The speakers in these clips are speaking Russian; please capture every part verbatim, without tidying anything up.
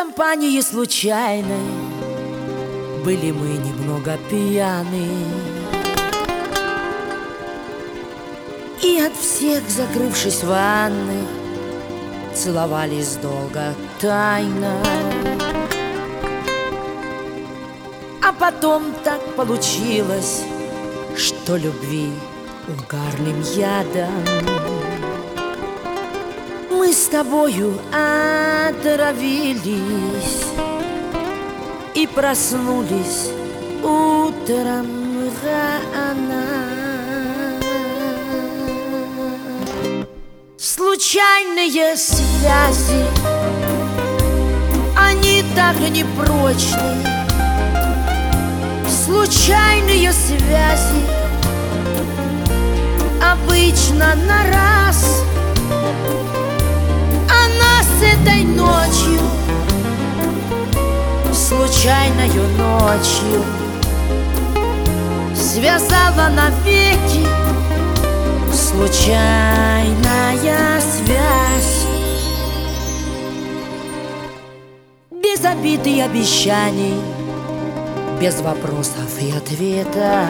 компании случайной были мы немного пьяны, и от всех, закрывшись в ванной, целовались долго, тайно. А потом так получилось, что любви угарным ядом мы с тобою отравились и проснулись утром рано. Случайные связи, они так непрочны. Случайные связи обычно на раз, а нас этой ночью, случайною ночью, связала навеки случайная связь. Без обид и обещаний, без вопросов и ответов,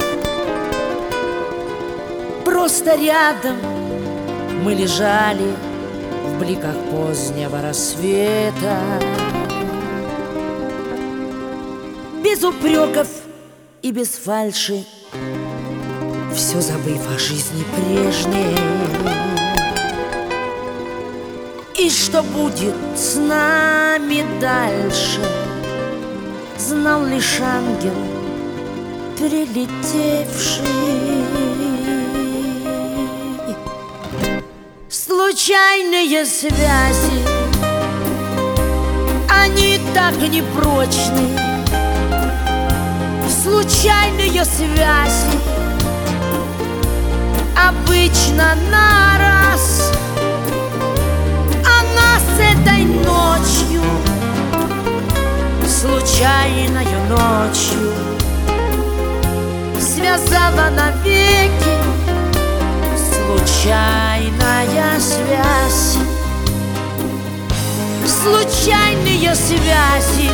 просто рядом мы лежали в бликах позднего рассвета. Без упреков и без фальши, все забыв о жизни прежней. И что будет с нами дальше, знал лишь ангел, прилетевший. Случайные связи, они так непрочны. Случайные связи обычно на раз, а нас этой ночью, случайною ночью, связала навеки случайная связь. Случайные связи,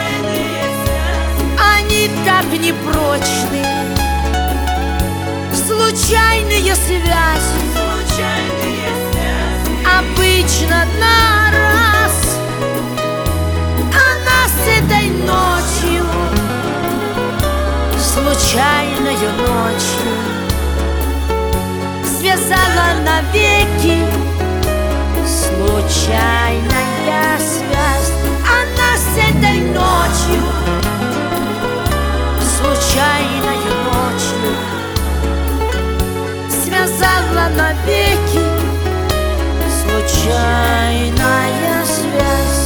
они так непрочны. Случайные связи, обычно на раз, а нас этой ночью, случайною ночью, связала навеки случайная связь. А нас этой ночью, случайною ночью, связала навеки случайная связь.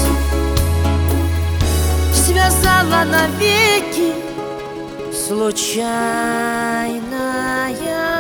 Связала навеки случайная